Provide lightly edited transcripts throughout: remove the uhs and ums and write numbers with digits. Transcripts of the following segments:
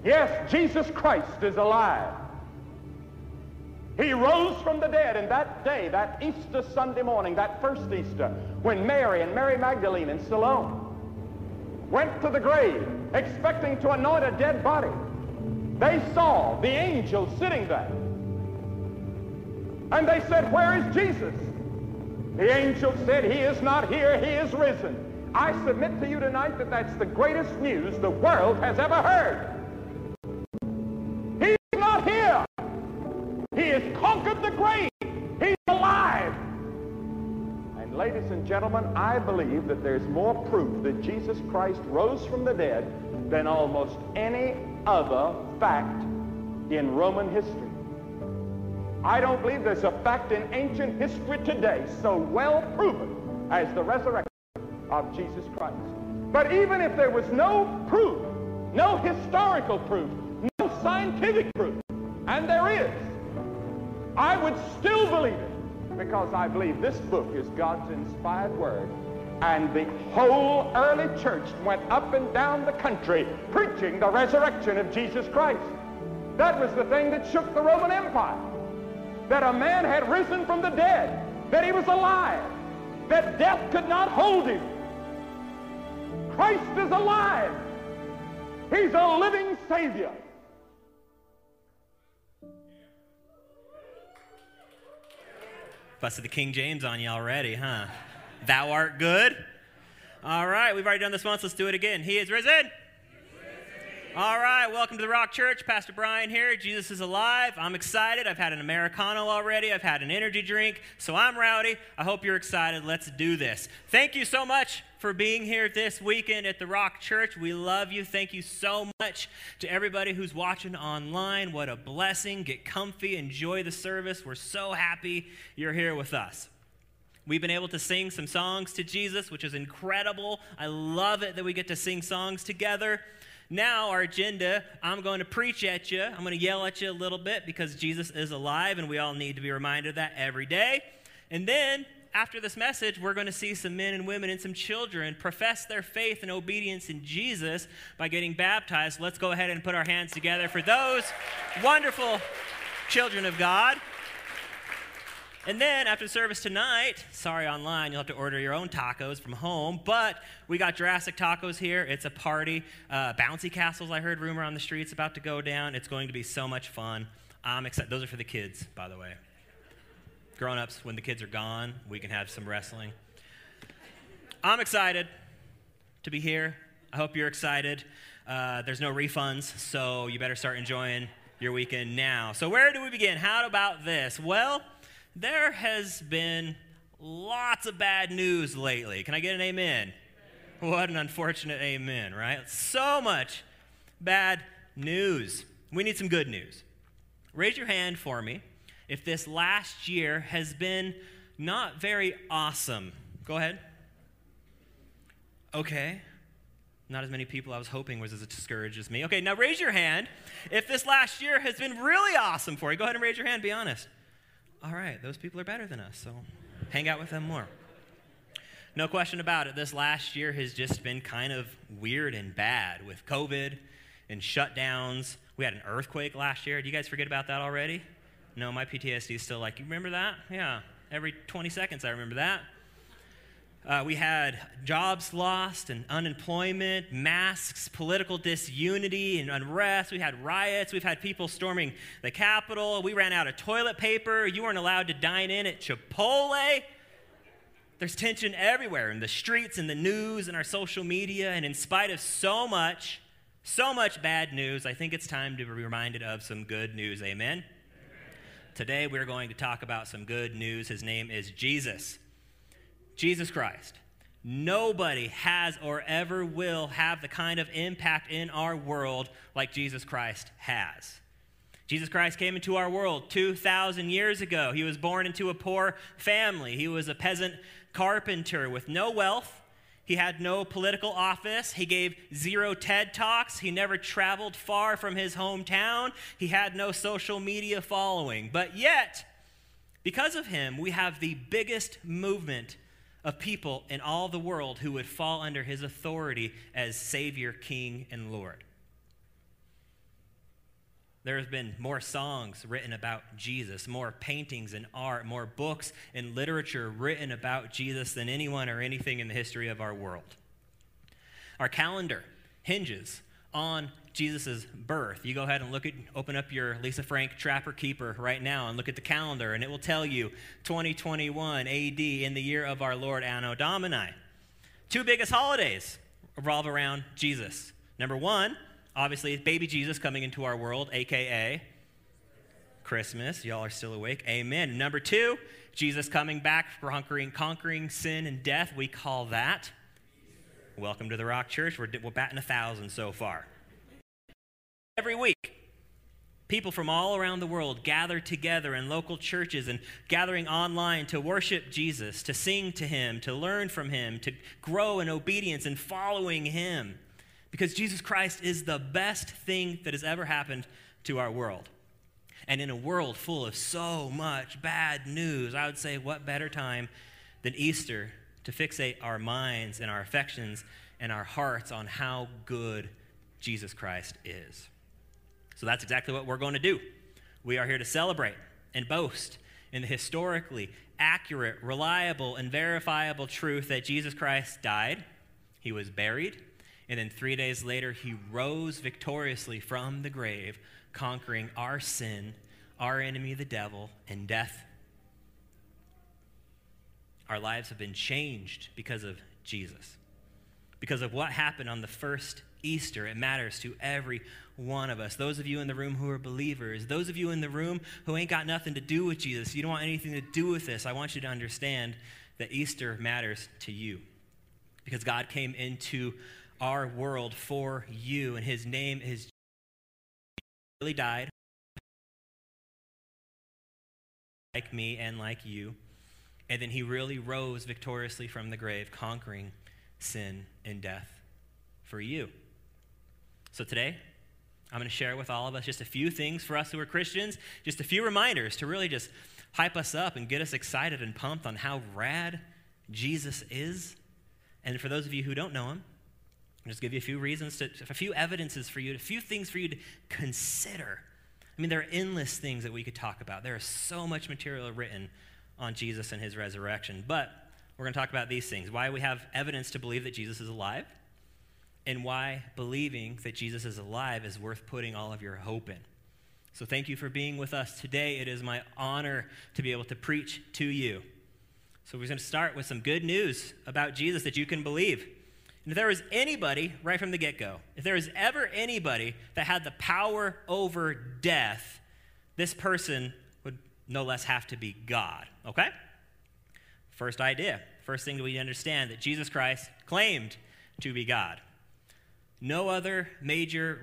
Yes, Jesus Christ is alive. He rose from the dead, and that day, that Easter Sunday morning, that first Easter, when Mary and Mary Magdalene and Salome went to the grave expecting to anoint a dead body, they saw the angel sitting there. And they said, "Where is Jesus?" The angel said, "He is not here, he is risen." I submit to you tonight that that's the greatest news the world has ever heard. He's not here. He has conquered the grave. He's alive. And ladies and gentlemen, I believe that there's more proof that Jesus Christ rose from the dead than almost any other fact in Roman history. I don't believe there's a fact in ancient history today so well proven as the resurrection of Jesus Christ. But even if there was no proof, no historical proof, no scientific proof, and there is, I would still believe it, because I believe this book is God's inspired word. And the whole early church went up and down the country preaching the resurrection of Jesus Christ. That was the thing that shook the Roman Empire. That a man had risen from the dead, that he was alive, that death could not hold him. Christ is alive. He's a living Savior. Busted the King James on you already, huh? Thou art good. All right, we've already done this once. Let's do it again. He is risen. All right, welcome to the Rock Church. Pastor Brian here. Jesus is alive. I'm excited. I've had an Americano already. I've had an energy drink, so I'm rowdy. I hope you're excited. Let's do this. Thank you so much for being here this weekend at the Rock Church. We love you. Thank you so much to everybody who's watching online. What a blessing. Get comfy. Enjoy the service. We're so happy you're here with us. We've been able to sing some songs to Jesus, which is incredible. I love it that we get to sing songs together. Now, our agenda, I'm going to preach at you. I'm going to yell at you a little bit because Jesus is alive, and we all need to be reminded of that every day. And then, after this message, we're going to see some men and women and some children profess their faith and obedience in Jesus by getting baptized. Let's go ahead and put our hands together for those wonderful children of God. And then after the service tonight, sorry online, you'll have to order your own tacos from home, but we got Jurassic Tacos here. It's a party. Bouncy castles, I heard rumor on the streets about to go down. It's going to be so much fun. I'm excited. Those are for the kids, by the way. Grown-ups, when the kids are gone, we can have some wrestling. I'm excited to be here. I hope you're excited. There's no refunds, so you better start enjoying your weekend now. So where do we begin? How about this? Well, there has been lots of bad news lately. Can I get an amen? What an unfortunate amen, right? So much bad news. We need some good news. Raise your hand for me if this last year has been not very awesome. Go ahead. Okay. Not as many people I was hoping was as discouraged as me. Okay, now raise your hand if this last year has been really awesome for you. Go ahead and raise your hand. Be honest. All right, those people are better than us, so hang out with them more. No question about it, this last year has just been kind of weird and bad with COVID and shutdowns. We had an earthquake last year. Do you guys forget about that already? No, my PTSD is still like, you remember that? Yeah, every 20 seconds I remember that. We had jobs lost and unemployment, masks, political disunity and unrest. We had riots. We've had people storming the Capitol. We ran out of toilet paper. You weren't allowed to dine in at Chipotle. There's tension everywhere in the streets and the news and our social media. And in spite of so much bad news, I think it's time to be reminded of some good news. Amen? Today we're going to talk about some good news. His name is Jesus. Jesus Christ. Nobody has or ever will have the kind of impact in our world like Jesus Christ has. Jesus Christ came into our world 2,000 years ago. He was born into a poor family. He was a peasant carpenter with no wealth. He had no political office. He gave 0 TED Talks. He never traveled far from his hometown. He had no social media following. But yet, because of him, we have the biggest movement of people in all the world who would fall under his authority as Savior, King, and Lord. There has been more songs written about Jesus, more paintings and art, more books and literature written about Jesus than anyone or anything in the history of our world. Our calendar hinges on Jesus' birth. You go ahead and open up your Lisa Frank Trapper Keeper right now and look at the calendar, and it will tell you 2021 AD in the year of our Lord Anno Domini. Two biggest holidays revolve around Jesus. Number one, obviously, baby Jesus coming into our world, a.k.a. Christmas. Y'all are still awake. Amen. Number two, Jesus coming back, conquering sin and death. We call that Welcome to the Rock Church. We're batting 1,000 so far. Every week, people from all around the world gather together in local churches and gathering online to worship Jesus, to sing to him, to learn from him, to grow in obedience and following him. Because Jesus Christ is the best thing that has ever happened to our world. And in a world full of so much bad news, I would say what better time than Easter to fixate our minds and our affections and our hearts on how good Jesus Christ is. So that's exactly what we're going to do. We are here to celebrate and boast in the historically accurate, reliable, and verifiable truth that Jesus Christ died, he was buried, and then 3 days later, he rose victoriously from the grave, conquering our sin, our enemy, the devil, and death. Our lives have been changed because of Jesus. Because of what happened on the first Easter, it matters to every one of us. Those of you in the room who are believers, those of you in the room who ain't got nothing to do with Jesus, you don't want anything to do with this, I want you to understand that Easter matters to you. Because God came into our world for you, and his name is Jesus. He really died like me and like you, and then he really rose victoriously from the grave, conquering sin and death for you. So today, I'm going to share with all of us just a few things for us who are Christians, just a few reminders to really just hype us up and get us excited and pumped on how rad Jesus is. And for those of you who don't know him, I'll just give you a few reasons, a few evidences for you, a few things for you to consider. I mean, there are endless things that we could talk about. There is so much material written on Jesus and his resurrection. But we're going to talk about these things, why we have evidence to believe that Jesus is alive, and why believing that Jesus is alive is worth putting all of your hope in. So thank you for being with us today. It is my honor to be able to preach to you. So we're going to start with some good news about Jesus that you can believe. And if there was anybody, right from the get-go, if there was ever anybody that had the power over death, this person would no less have to be God, okay? First idea, first thing that we understand, that Jesus Christ claimed to be God. No other major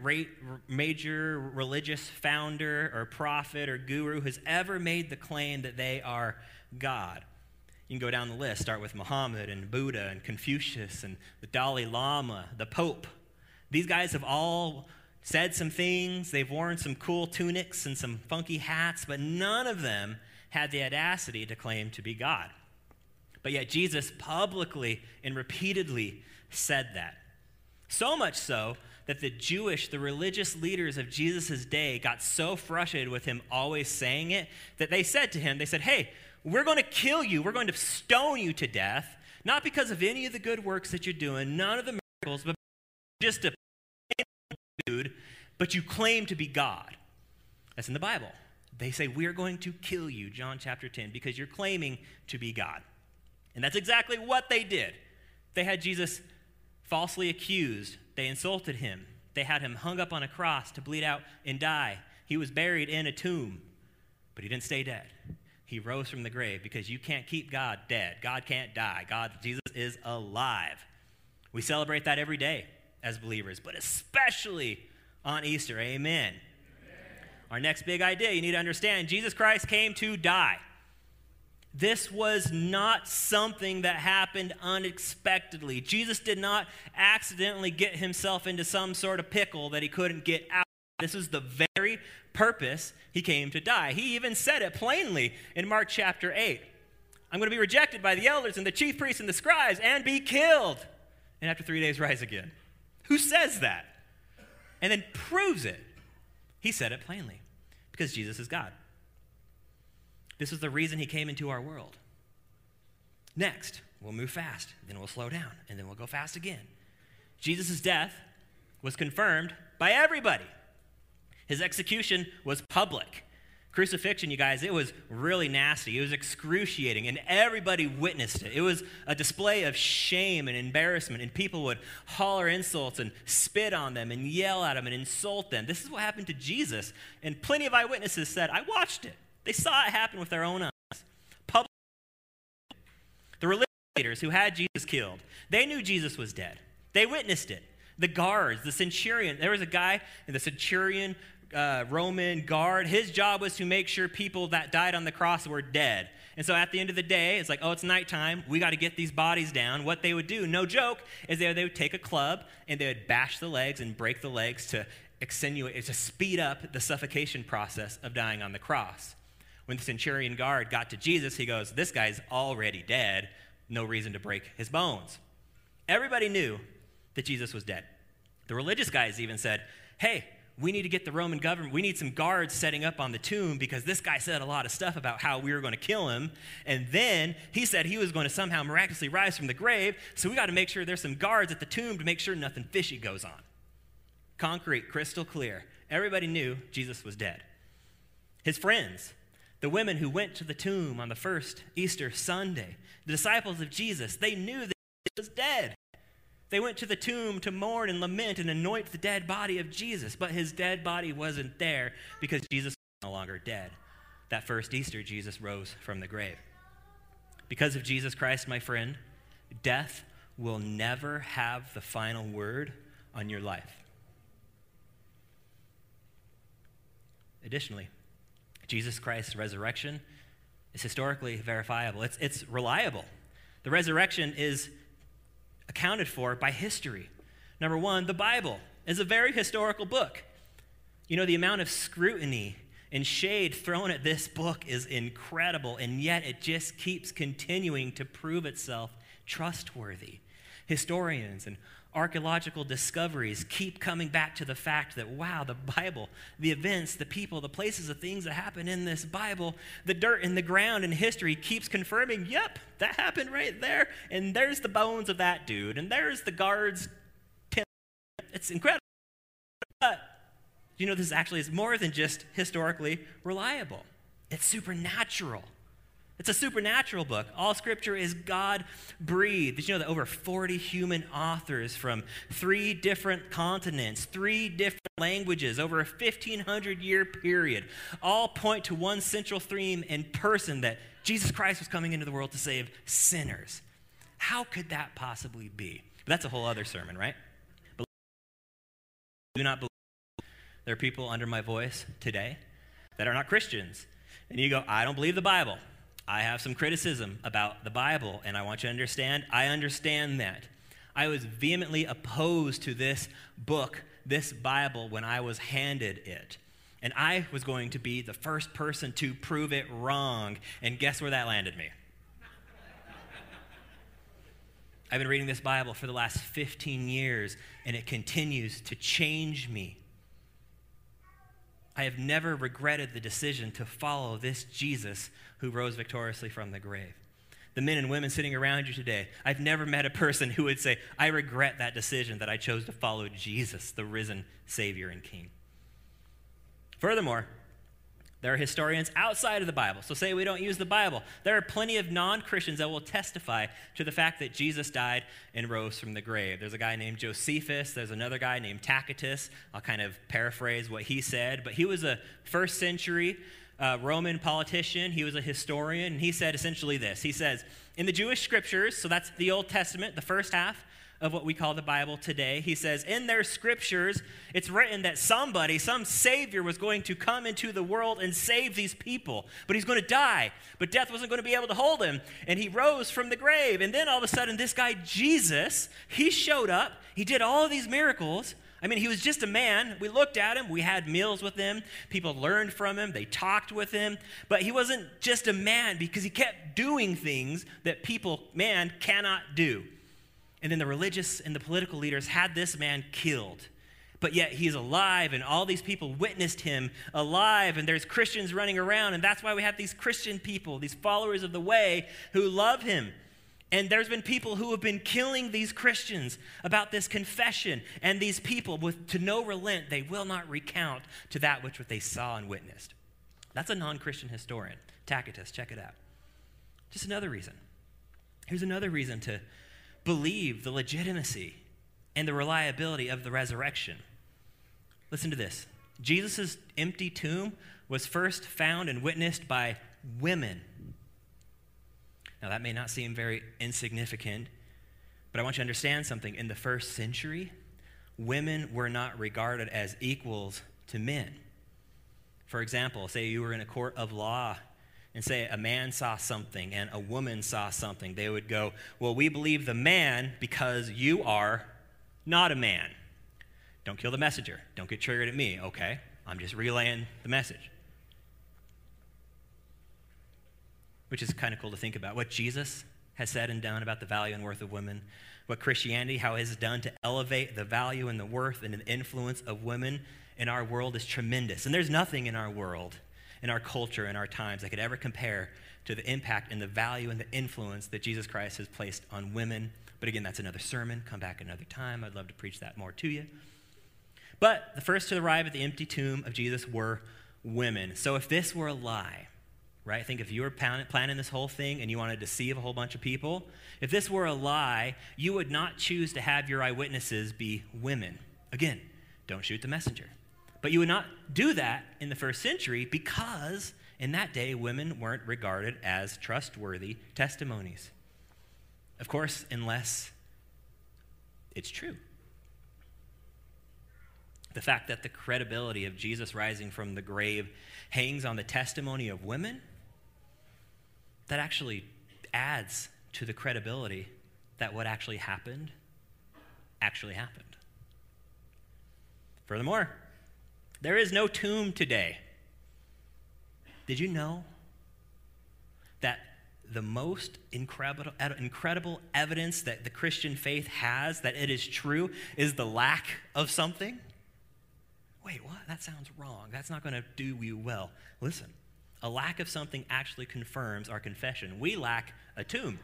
religious founder or prophet or guru has ever made the claim that they are God. You can go down the list, start with Muhammad and Buddha and Confucius and the Dalai Lama, the Pope. These guys have all said some things, they've worn some cool tunics and some funky hats, but none of them had the audacity to claim to be God. But yet Jesus publicly and repeatedly said that. So much so that the religious leaders of Jesus' day got so frustrated with him always saying it that they said to him, hey, we're going to kill you. We're going to stone you to death, not because of any of the good works that you're doing, none of the miracles, but just a dude, but you claim to be God. That's in the Bible. They say, we're going to kill you, John chapter 10, because you're claiming to be God. And that's exactly what they did. They had Jesus falsely accused. They insulted him. They had him hung up on a cross to bleed out and die. He was buried in a tomb, but he didn't stay dead. He rose from the grave because you can't keep God dead. God can't die. Jesus is alive. We celebrate that every day as believers, but especially on Easter. Amen. Our next big idea, you need to understand, Jesus Christ came to die. This was not something that happened unexpectedly. Jesus did not accidentally get himself into some sort of pickle that he couldn't get out. This is the very purpose he came to die. He even said it plainly in Mark chapter 8. I'm going to be rejected by the elders and the chief priests and the scribes and be killed, and after 3 days rise again. Who says that? And then proves it He said it plainly, because Jesus is God. This was the reason he came into our world. Next, we'll move fast, then we'll slow down, and then we'll go fast again. Jesus' death was confirmed by everybody. His execution was public. Crucifixion, you guys, it was really nasty. It was excruciating, and everybody witnessed it. It was a display of shame and embarrassment, and people would holler insults and spit on them and yell at them and insult them. This is what happened to Jesus, and plenty of eyewitnesses said, I watched it. They saw it happen with their own eyes. The religious leaders who had Jesus killed, they knew Jesus was dead. They witnessed it. The guards, the centurion, there was a guy in the centurion Roman guard. His job was to make sure people that died on the cross were dead. And so at the end of the day, it's like, oh, it's nighttime. We got to get these bodies down. What they would do, no joke, is they would take a club and they would bash the legs and break the legs to extenuate, to speed up the suffocation process of dying on the cross. When the centurion guard got to Jesus, he goes, this guy's already dead. No reason to break his bones. Everybody knew that Jesus was dead. The religious guys even said, hey, we need to get the Roman government, we need some guards setting up on the tomb because this guy said a lot of stuff about how we were going to kill him. And then he said he was going to somehow miraculously rise from the grave. So we got to make sure there's some guards at the tomb to make sure nothing fishy goes on. Concrete, crystal clear. Everybody knew Jesus was dead. His friends, the women who went to the tomb on the first Easter Sunday, the disciples of Jesus, they knew that he was dead. They went to the tomb to mourn and lament and anoint the dead body of Jesus, but his dead body wasn't there because Jesus was no longer dead. That first Easter, Jesus rose from the grave. Because of Jesus Christ, my friend, death will never have the final word on your life. Additionally, Jesus Christ's resurrection is historically verifiable. It's reliable. The resurrection is accounted for by history. Number one, the Bible is a very historical book. You know, the amount of scrutiny and shade thrown at this book is incredible, and yet it just keeps continuing to prove itself trustworthy. Historians and archaeological discoveries keep coming back to the fact that, wow, the Bible, the events, the people, the places, the things that happen in this Bible, the dirt in the ground in history keeps confirming, yep, that happened right there, and there's the bones of that dude, and there's the guard's pin. It's incredible. But, you know, this actually is more than just historically reliable. It's supernatural. It's a supernatural book. All scripture is God-breathed. Did you know that over 40 human authors from 3 different continents, 3 different languages, over a 1,500-year period, all point to one central theme and person, that Jesus Christ was coming into the world to save sinners? How could that possibly be? But that's a whole other sermon, right? But do not believe. There are people under my voice today that are not Christians. And you go, I don't believe the Bible. I have some criticism about the Bible, and I want you to understand, I understand that. I was vehemently opposed to this book, this Bible, when I was handed it. And I was going to be the first person to prove it wrong. And guess where that landed me? I've been reading this Bible for the last 15 years, and it continues to change me. I have never regretted the decision to follow this Jesus who rose victoriously from the grave. The men and women sitting around you today, I've never met a person who would say, I regret that decision that I chose to follow Jesus, the risen Savior and King. Furthermore, there are historians outside of the Bible. So say we don't use the Bible. There are plenty of non-Christians that will testify to the fact that Jesus died and rose from the grave. There's a guy named Josephus. There's another guy named Tacitus. I'll kind of paraphrase what he said. But he was a first century Roman politician. He was a historian. And he said essentially this. He says, in the Jewish scriptures, so that's the Old Testament, the first half of what we call the Bible today, he says, in their scriptures, it's written that somebody, some Savior was going to come into the world and save these people. But he's going to die. But death wasn't going to be able to hold him. And he rose from the grave. And then all of a sudden, this guy, Jesus, he showed up. He did all of these miracles. I mean, he was just a man. We looked at him. We had meals with him. People learned from him. They talked with him. But he wasn't just a man because he kept doing things that people, man, cannot do. And then the religious and the political leaders had this man killed. But yet he's alive, and all these people witnessed him alive, and there's Christians running around, and that's why we have these Christian people, these followers of the way who love him. And there's been people who have been killing these Christians about this confession, and these people, to no relent, they will not recount to that which they saw and witnessed. That's a non-Christian historian. Tacitus, check it out. Just another reason. Here's another reason to believe the legitimacy and the reliability of the resurrection. Listen to this. Jesus' empty tomb was first found and witnessed by women. Now, that may not seem very insignificant, but I want you to understand something. In the first century, women were not regarded as equals to men. For example, say you were in a court of law, and say a man saw something and a woman saw something. They would go, well, we believe the man because you are not a man. Don't kill the messenger. Don't get triggered at me. Okay, I'm just relaying the message. Which is kind of cool to think about. What Jesus has said and done about the value and worth of women, what Christianity, how it has done to elevate the value and the worth and the influence of women in our world is tremendous. And there's nothing in our world, in our culture, in our times that could ever compare to the impact and the value and the influence that Jesus Christ has placed on women. But again, that's another sermon. Come back another time. I'd love to preach that more to you. But the first to arrive at the empty tomb of Jesus were women. So if this were a lie, right? Think if you were planning this whole thing and you wanted to deceive a whole bunch of people, if this were a lie, you would not choose to have your eyewitnesses be women. Again, don't shoot the messenger. But you would not do that in the first century because in that day, women weren't regarded as trustworthy testimonies. Of course, unless it's true. The fact that the credibility of Jesus rising from the grave hangs on the testimony of women, that actually adds to the credibility that what actually happened. Furthermore, there is no tomb today. Did you know that the most incredible evidence that the Christian faith has that it is true is the lack of something? Wait, what? That sounds wrong. That's not going to do you well. Listen, a lack of something actually confirms our confession. We lack a tomb.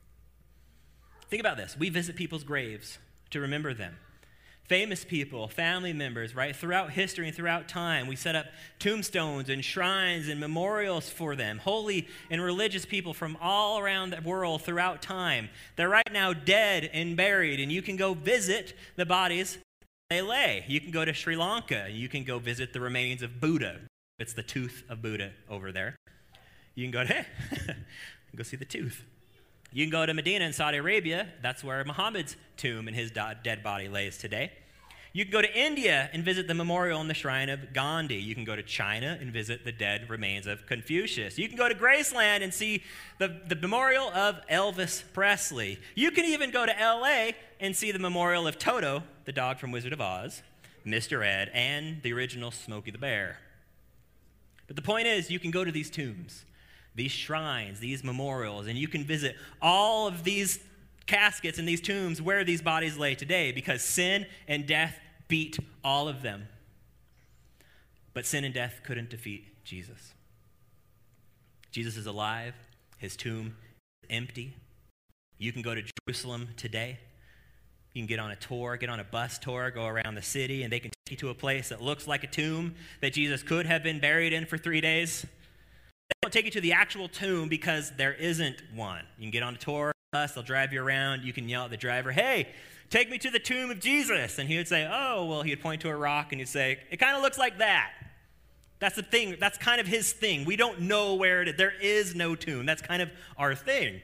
Think about this. We visit people's graves to remember them. Famous people, family members, right? Throughout history and throughout time, we set up tombstones and shrines and memorials for them. Holy and religious people from all around the world throughout time. They're right now dead and buried, and you can go visit the bodies they lay. You can go to Sri Lanka, and you can go visit the remains of Buddha. It's the tooth of Buddha over there. You can go to, go see the tooth. You can go to Medina in Saudi Arabia. That's where Muhammad's tomb and his dead body lays today. You can go to India and visit the memorial and the shrine of Gandhi. You can go to China and visit the dead remains of Confucius. You can go to Graceland and see the memorial of Elvis Presley. You can even go to L.A. and see the memorial of Toto, the dog from Wizard of Oz, Mr. Ed, and the original Smokey the Bear. But the point is, you can go to these tombs, these shrines, these memorials, and you can visit all of these caskets and these tombs where these bodies lay today because sin and death beat all of them. But sin and death couldn't defeat Jesus. Jesus is alive. His tomb is empty. You can go to Jerusalem today. You can get on a tour, get on a bus tour, go around the city, and they can take you to a place that looks like a tomb that Jesus could have been buried in for 3 days. They don't take you to the actual tomb because there isn't one. You can get on a tour, bus, they'll drive you around. You can yell at the driver, hey, take me to the tomb of Jesus. And he would say, oh, well, he would point to a rock and he'd say, it kind of looks like that. That's the thing. That's kind of his thing. We don't know where it is. There is no tomb. That's kind of our thing.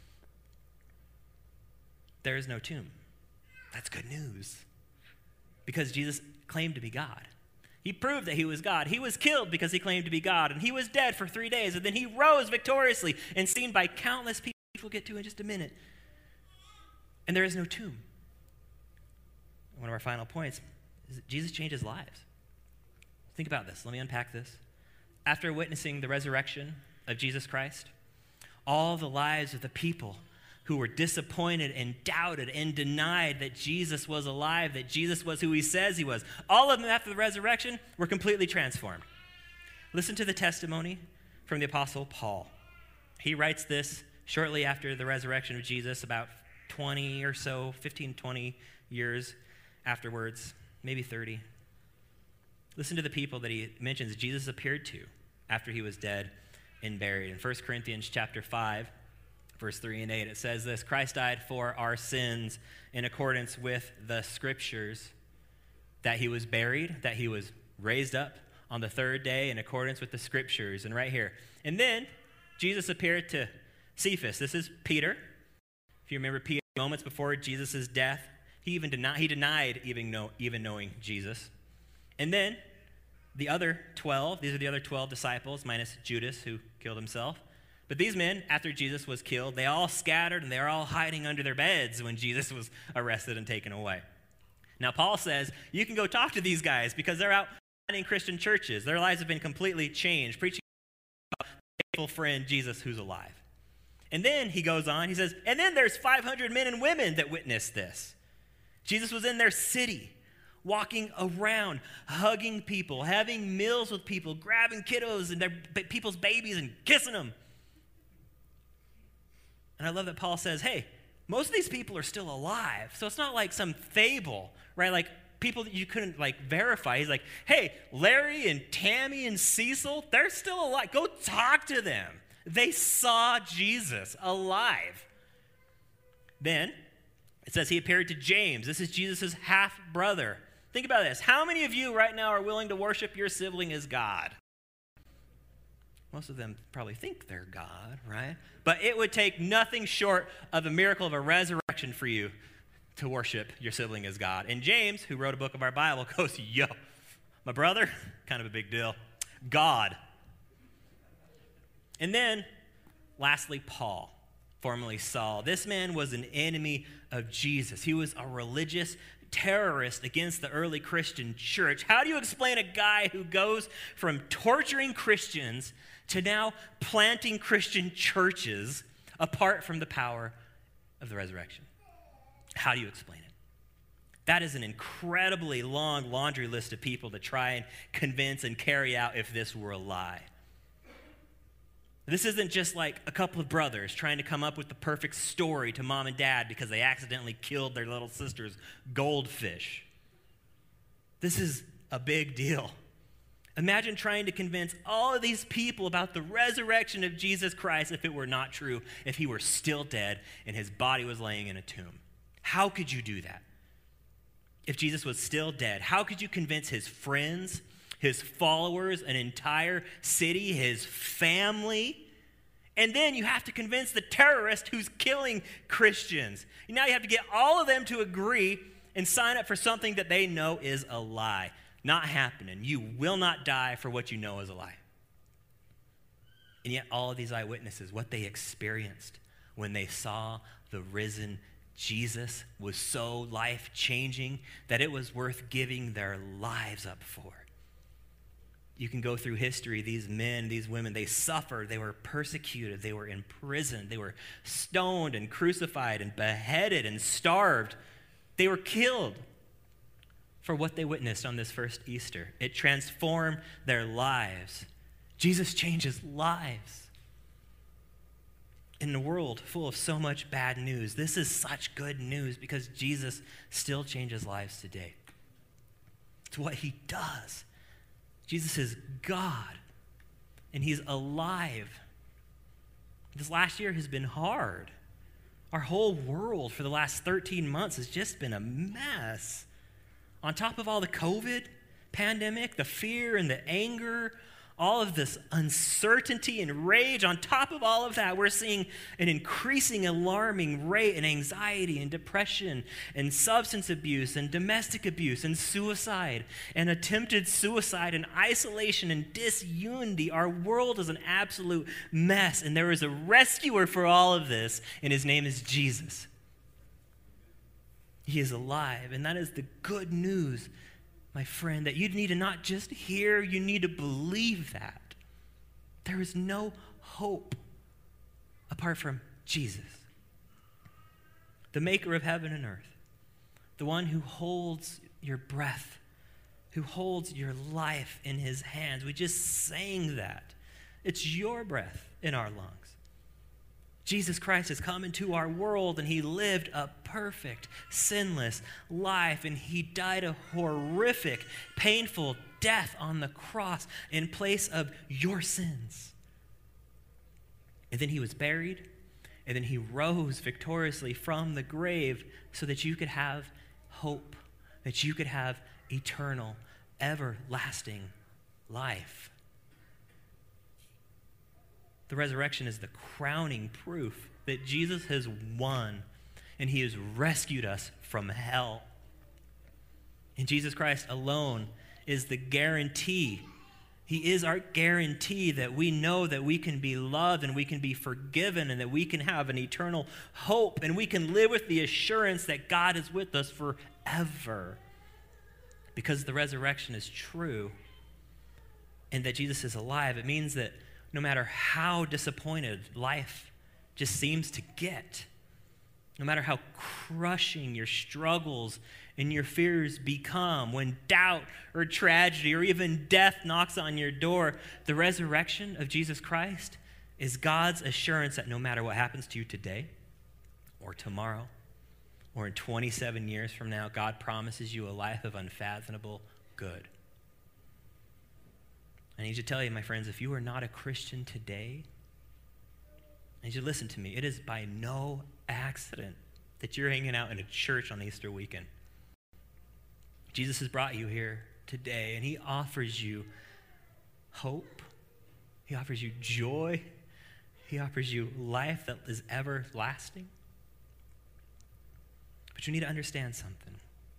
There is no tomb. That's good news. Because Jesus claimed to be God. He proved that he was God. He was killed because he claimed to be God. And he was dead for 3 days. And then he rose victoriously and seen by countless people, which we'll get to in just a minute. And there is no tomb. One of our final points is that Jesus changes lives. Think about this. Let me unpack this. After witnessing the resurrection of Jesus Christ, all the lives of the people who were disappointed and doubted and denied that Jesus was alive, that Jesus was who he says he was. All of them after the resurrection were completely transformed. Listen to the testimony from the Apostle Paul. He writes this shortly after the resurrection of Jesus, about 20 or so, 15, 20 years afterwards, maybe 30. Listen to the people that he mentions Jesus appeared to after he was dead and buried. In 1 Corinthians chapter 5, verse 3 and 8, it says this: Christ died for our sins in accordance with the Scriptures, that he was buried, that he was raised up on the third day in accordance with the Scriptures. And right here. And then Jesus appeared to Cephas. This is Peter. If you remember Peter, moments before Jesus' death, he denied even knowing Jesus. And then the other 12, these are the other 12 disciples, minus Judas, who killed himself. But these men, after Jesus was killed, they all scattered and they were all hiding under their beds when Jesus was arrested and taken away. Now, Paul says, you can go talk to these guys because they're out in Christian churches. Their lives have been completely changed, preaching about the faithful friend Jesus who's alive. And then he goes on, he says, and then there's 500 men and women that witnessed this. Jesus was in their city, walking around, hugging people, having meals with people, grabbing kiddos and their people's babies and kissing them. And I love that Paul says, hey, most of these people are still alive. So it's not like some fable, right? Like people that you couldn't verify. He's like, hey, Larry and Tammy and Cecil, they're still alive. Go talk to them. They saw Jesus alive. Then it says he appeared to James. This is Jesus' half-brother. Think about this. How many of you right now are willing to worship your sibling as God? Most of them probably think they're God, right? But it would take nothing short of a miracle of a resurrection for you to worship your sibling as God. And James, who wrote a book of our Bible, goes, yo, my brother, kind of a big deal. God. And then, lastly, Paul, formerly Saul. This man was an enemy of Jesus. He was a religious terrorist against the early Christian church. How do you explain a guy who goes from torturing Christians to now planting Christian churches apart from the power of the resurrection? How do you explain it? That is an incredibly long laundry list of people to try and convince and carry out if this were a lie. This isn't just like a couple of brothers trying to come up with the perfect story to mom and dad because they accidentally killed their little sister's goldfish. This is a big deal. Imagine trying to convince all of these people about the resurrection of Jesus Christ if it were not true, if he were still dead and his body was laying in a tomb. How could you do that? If Jesus was still dead, how could you convince his friends, his followers, an entire city, his family? And then you have to convince the terrorist who's killing Christians. Now you have to get all of them to agree and sign up for something that they know is a lie. Not happening. You will not die for what you know is a lie. And yet all of these eyewitnesses, what they experienced when they saw the risen Jesus was so life-changing that it was worth giving their lives up for. You can go through history. These men, these women, they suffered. They were persecuted. They were imprisoned. They were stoned and crucified and beheaded and starved. They were killed for what they witnessed on this first Easter. It transformed their lives. Jesus changes lives. In a world full of so much bad news, this is such good news because Jesus still changes lives today. It's what he does. Jesus is God, and he's alive. This last year has been hard. Our whole world for the last 13 months has just been a mess. On top of all the COVID pandemic, the fear and the anger, all of this uncertainty and rage, on top of all of that, we're seeing an increasing alarming rate in anxiety and depression and substance abuse and domestic abuse and suicide and attempted suicide and isolation and disunity. Our world is an absolute mess, and there is a rescuer for all of this, and his name is Jesus. He is alive, and that is the good news, my friend, that you need to not just hear, you need to believe that. There is no hope apart from Jesus. the maker of heaven and earth, the one who holds your breath, who holds your life in his hands. We just sang that. It's your breath in our lungs. Jesus Christ has come into our world, and he lived a perfect, sinless life, and he died a horrific, painful death on the cross in place of your sins. And then he was buried, and then he rose victoriously from the grave so that you could have hope, that you could have eternal, everlasting life. The resurrection is the crowning proof that Jesus has won and he has rescued us from hell. And Jesus Christ alone is the guarantee. He is our guarantee that we know that we can be loved and we can be forgiven and that we can have an eternal hope and we can live with the assurance that God is with us forever. Because the resurrection is true and that Jesus is alive, it means that no matter how disappointed life just seems to get, no matter how crushing your struggles and your fears become, when doubt or tragedy or even death knocks on your door, the resurrection of Jesus Christ is God's assurance that no matter what happens to you today or tomorrow or in 27 years from now, God promises you a life of unfathomable good. I need to tell you, my friends, if you are not a Christian today, I need you to listen to me. It is by no accident that you're hanging out in a church on Easter weekend. Jesus has brought you here today, and he offers you hope. He offers you joy. He offers you life that is everlasting. But you need to understand something.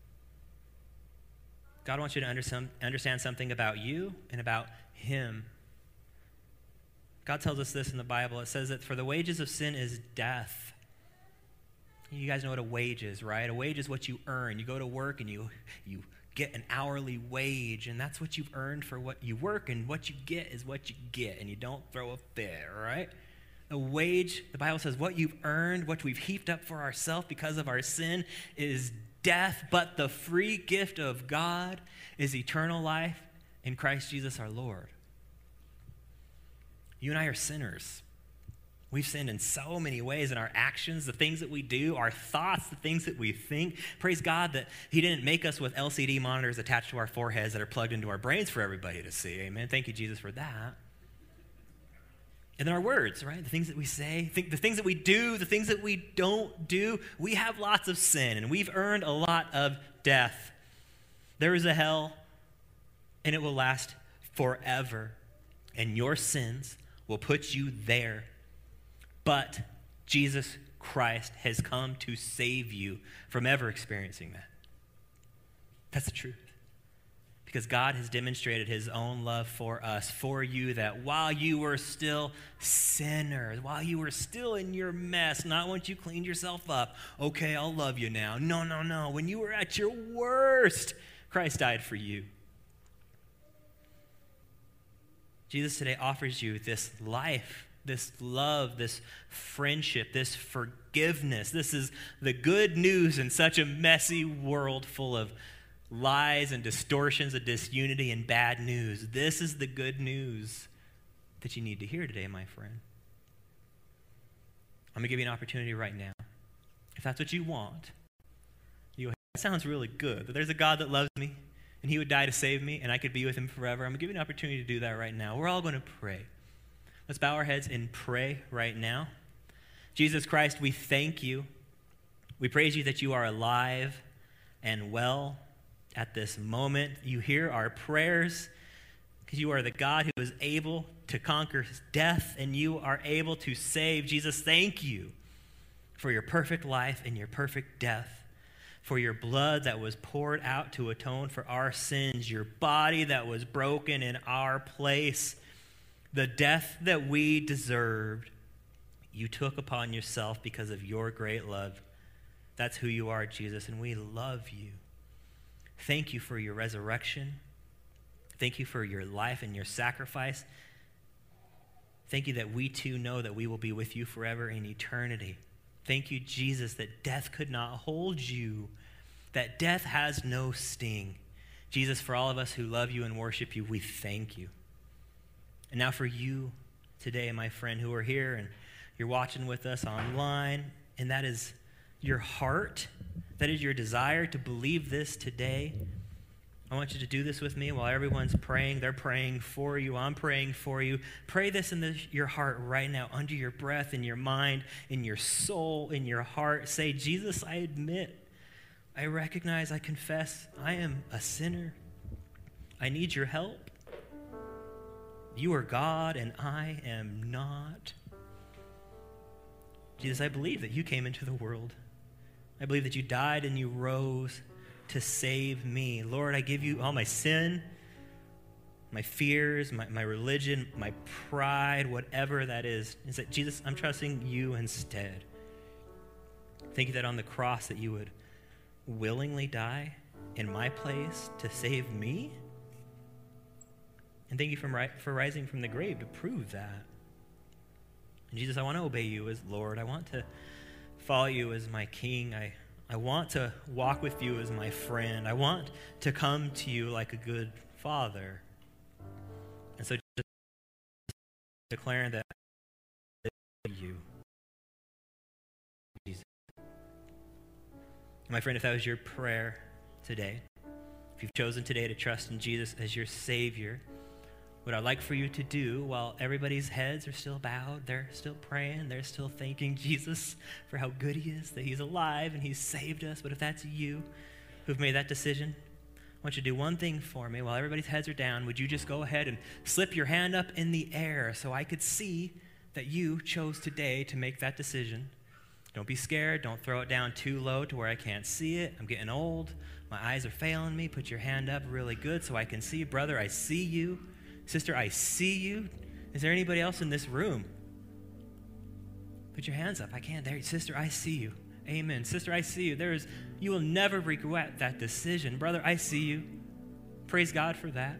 God wants you to understand something about you and about him. God tells us this in the Bible. It says that for the wages of sin is death. You guys know what a wage is, right? A wage is what you earn. You go to work and you get an hourly wage, and that's what you've earned for what you work, and what you get is what you get, and you don't throw a fit, right? A wage, the Bible says, what you've earned, what we've heaped up for ourselves because of our sin is death, but the free gift of God is eternal life in Christ Jesus our Lord. You and I are sinners. We've sinned in so many ways in our actions, the things that we do, our thoughts, the things that we think. Praise God that he didn't make us with LCD monitors attached to our foreheads that are plugged into our brains for everybody to see. Amen. Thank you, Jesus, for that. And then our words, right? The things that we say, the things that we do, the things that we don't do. We have lots of sin, and we've earned a lot of death. There is a hell, and it will last forever. And your sins will put you there. But Jesus Christ has come to save you from ever experiencing that. That's the truth. Because God has demonstrated his own love for us, for you, that while you were still sinners, while you were still in your mess, not once you cleaned yourself up, okay, I'll love you now. No. When you were at your worst, Christ died for you. Jesus today offers you this life, this love, this friendship, this forgiveness. This is the good news in such a messy world full of lies and distortions of disunity and bad news. This is the good news that you need to hear today, my friend. I'm going to give you an opportunity right now. If that's what you want, that sounds really good, that there's a God that loves me and he would die to save me and I could be with him forever. I'm going to give you an opportunity to do that right now. We're all going to pray. Let's bow our heads and pray right now. Jesus Christ, we thank you. We praise you that you are alive and well. At this moment, you hear our prayers because you are the God who is able to conquer death and you are able to save. Jesus, thank you for your perfect life and your perfect death, for your blood that was poured out to atone for our sins, your body that was broken in our place, the death that we deserved. You took upon yourself because of your great love. That's who you are, Jesus, and we love you. Thank you for your resurrection. Thank you for your life and your sacrifice. Thank you that we too know that we will be with you forever in eternity. Thank you, Jesus, that death could not hold you, that death has no sting. Jesus, for all of us who love you and worship you, we thank you. And now for you today, my friend, who are here and you're watching with us online, and that is your heart, that is your desire to believe this today. I want you to do this with me while everyone's praying. They're praying for you. I'm praying for you. Pray this in your heart right now, under your breath, in your mind, in your soul, in your heart. Say, Jesus, I admit, I recognize, I confess, I am a sinner. I need your help. You are God and I am not. Jesus, I believe that you came into the world. I believe that you died and you rose to save me. Lord, I give you all my sin, my fears, my religion, my pride, whatever that is. Is that, Jesus, I'm trusting you instead. Thank you that on the cross that you would willingly die in my place to save me. And thank you for rising from the grave to prove that. And Jesus, I want to obey you as Lord. I want to follow you as my King. I want to walk with you as my friend. I want to come to you like a good father. And so just declaring that you, Jesus. My friend, if that was your prayer today, if you've chosen today to trust in Jesus as your Savior, what I'd like for you to do while everybody's heads are still bowed, they're still praying, they're still thanking Jesus for how good he is, that he's alive and he's saved us. But if that's you who've made that decision, I want you to do one thing for me. While everybody's heads are down, would you just go ahead and slip your hand up in the air so I could see that you chose today to make that decision? Don't be scared. Don't throw it down too low to where I can't see it. I'm getting old. My eyes are failing me. Put your hand up really good so I can see. Brother, I see you. Sister, I see you. Is there anybody else in this room? Put your hands up. I can't. There, sister, I see you. Amen. Sister, I see you. You will never regret that decision. Brother, I see you. Praise God for that.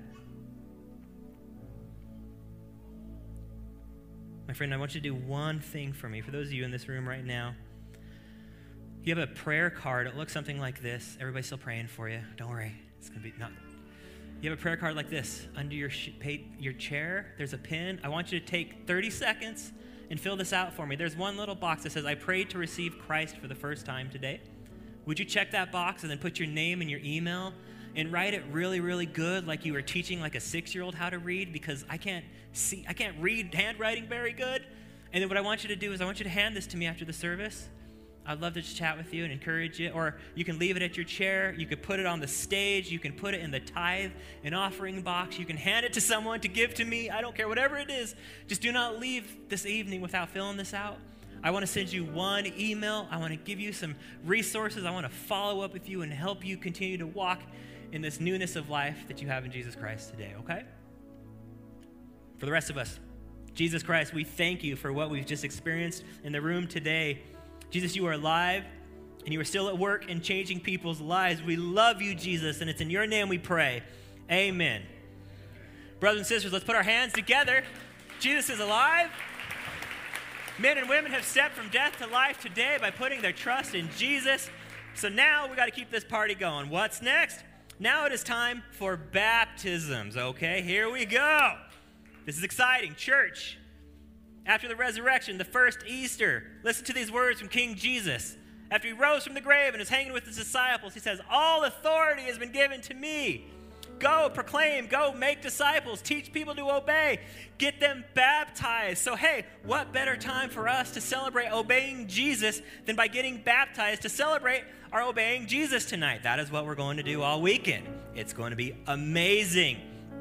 My friend, I want you to do one thing for me. For those of you in this room right now, you have a prayer card. It looks something like this. Everybody's still praying for you. Don't worry. It's going to be not... You have a prayer card like this. Under your chair, there's a pin. I want you to take 30 seconds and fill this out for me. There's one little box that says, I prayed to receive Christ for the first time today. Would you check that box and then put your name and your email and write it really, really good, like you were teaching like a 6-year-old how to read, because I can't read handwriting very good. And then what I want you to do is I want you to hand this to me after the service. I'd love to just chat with you and encourage you. Or you can leave it at your chair. You could put it on the stage. You can put it in the tithe and offering box. You can hand it to someone to give to me. I don't care, whatever it is. Just do not leave this evening without filling this out. I want to send you one email. I want to give you some resources. I want to follow up with you and help you continue to walk in this newness of life that you have in Jesus Christ today, okay? For the rest of us, Jesus Christ, we thank you for what we've just experienced in the room today. Jesus, you are alive, and you are still at work in changing people's lives. We love you, Jesus, and it's in your name we pray. Amen. Brothers and sisters, let's put our hands together. Jesus is alive. Men and women have stepped from death to life today by putting their trust in Jesus. So now we got to keep this party going. What's next? Now it is time for baptisms, okay? Here we go. This is exciting. Church. After the resurrection, the first Easter, listen to these words from King Jesus. After he rose from the grave and is hanging with his disciples, he says, all authority has been given to me. Go, proclaim, go, make disciples, teach people to obey, get them baptized. So, hey, what better time for us to celebrate obeying Jesus than by getting baptized to celebrate our obeying Jesus tonight? That is what we're going to do all weekend. It's going to be amazing.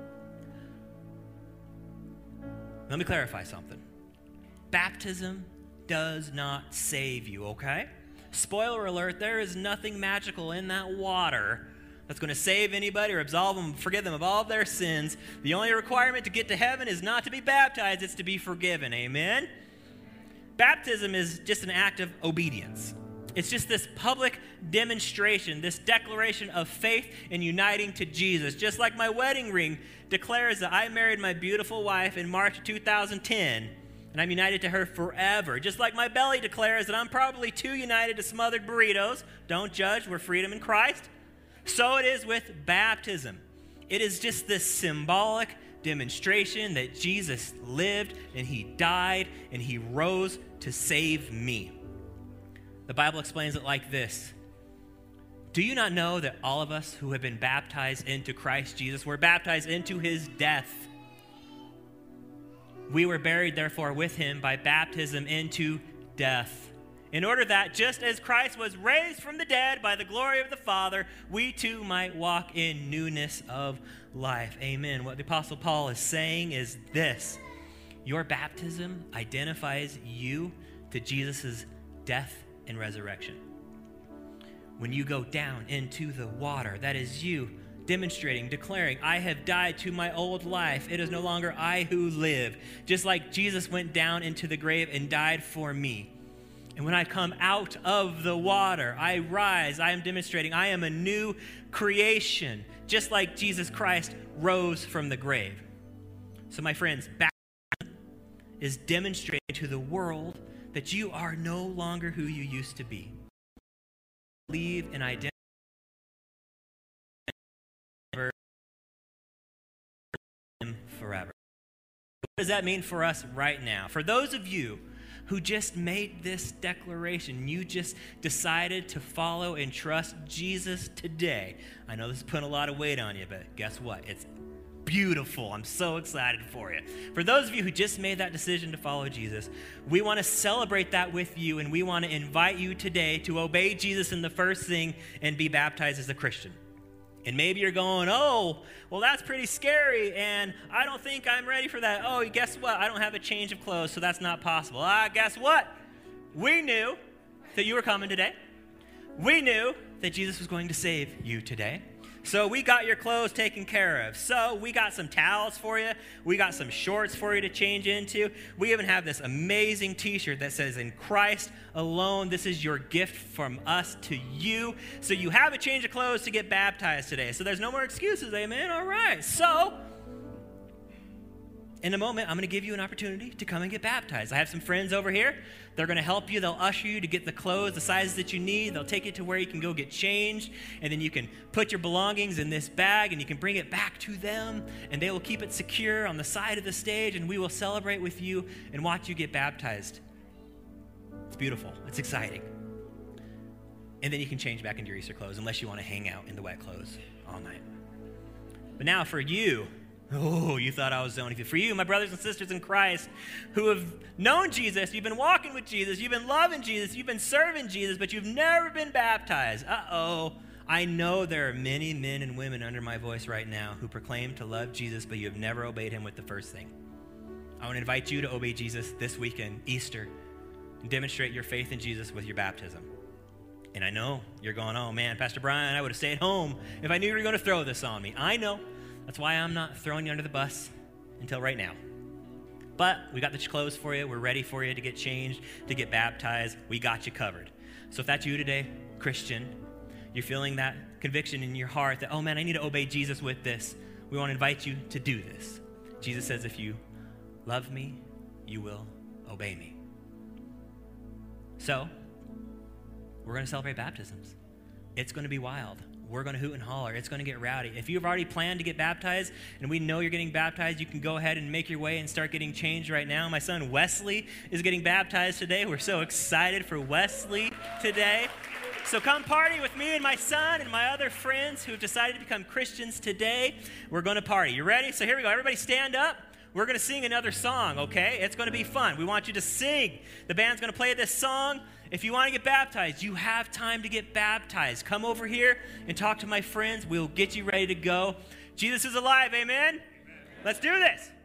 Let me clarify something. Baptism does not save you, okay? Spoiler alert, there is nothing magical in that water that's going to save anybody or absolve them, forgive them of all of their sins. The only requirement to get to heaven is not to be baptized, it's to be forgiven, amen? Baptism is just an act of obedience. It's just this public demonstration, this declaration of faith in uniting to Jesus. Just like my wedding ring declares that I married my beautiful wife in March 2010, and I'm united to her forever. Just like my belly declares that I'm probably too united to smothered burritos. Don't judge, we're freedom in Christ. So it is with baptism. It is just this symbolic demonstration that Jesus lived and he died and he rose to save me. The Bible explains it like this. Do you not know that all of us who have been baptized into Christ Jesus were baptized into his death? We were buried, therefore, with him by baptism into death, in order that just as Christ was raised from the dead by the glory of the Father, we too might walk in newness of life. Amen. What the Apostle Paul is saying is this. Your baptism identifies you to Jesus' death and resurrection. When you go down into the water, that is you demonstrating, declaring, I have died to my old life. It is no longer I who live. Just like Jesus went down into the grave and died for me. And when I come out of the water, I rise. I am demonstrating I am a new creation, just like Jesus Christ rose from the grave. So my friends, baptism is demonstrating to the world that you are no longer who you used to be. Believe and identify forever. What does that mean for us right now? For those of you who just made this declaration, you just decided to follow and trust Jesus today. I know this is putting a lot of weight on you, but guess what? It's beautiful. I'm so excited for you. For those of you who just made that decision to follow Jesus, we want to celebrate that with you, and we want to invite you today to obey Jesus in the first thing and be baptized as a Christian. And maybe you're going, oh, well, that's pretty scary, and I don't think I'm ready for that. Oh, guess what? I don't have a change of clothes, so that's not possible. Guess what? We knew that you were coming today. We knew that Jesus was going to save you today. So we got your clothes taken care of. So we got some towels for you. We got some shorts for you to change into. We even have this amazing t-shirt that says, in Christ alone, this is your gift from us to you. So you have a change of clothes to get baptized today. So there's no more excuses, amen? All right. So in a moment, I'm going to give you an opportunity to come and get baptized. I have some friends over here. They're going to help you. They'll usher you to get the clothes, the sizes that you need. They'll take you to where you can go get changed, and then you can put your belongings in this bag, and you can bring it back to them, and they will keep it secure on the side of the stage, and we will celebrate with you and watch you get baptized. It's beautiful. It's exciting. And then you can change back into your Easter clothes unless you want to hang out in the wet clothes all night. But now for you, oh, you thought I was zoning you. For you, my brothers and sisters in Christ who have known Jesus, you've been walking with Jesus, you've been loving Jesus, you've been serving Jesus, but you've never been baptized. Uh-oh. I know there are many men and women under my voice right now who proclaim to love Jesus, but you have never obeyed him with the first thing. I want to invite you to obey Jesus this weekend, Easter, and demonstrate your faith in Jesus with your baptism. And I know you're going, oh man, Pastor Brian, I would have stayed home if I knew you were going to throw this on me. I know. That's why I'm not throwing you under the bus until right now. But we got the clothes for you. We're ready for you to get changed, to get baptized. We got you covered. So if that's you today, Christian, you're feeling that conviction in your heart that, oh man, I need to obey Jesus with this. We want to invite you to do this. Jesus says, if you love me, you will obey me. So we're going to celebrate baptisms. It's going to be wild. We're going to hoot and holler. It's going to get rowdy. If you've already planned to get baptized and we know you're getting baptized, you can go ahead and make your way and start getting changed right now. My son Wesley is getting baptized today. We're so excited for Wesley today. So come party with me and my son and my other friends who have decided to become Christians today. We're going to party. You ready? So here we go. Everybody stand up. We're going to sing another song, okay? It's going to be fun. We want you to sing. The band's going to play this song. If you want to get baptized, you have time to get baptized. Come over here and talk to my friends. We'll get you ready to go. Jesus is alive, amen? Let's do this.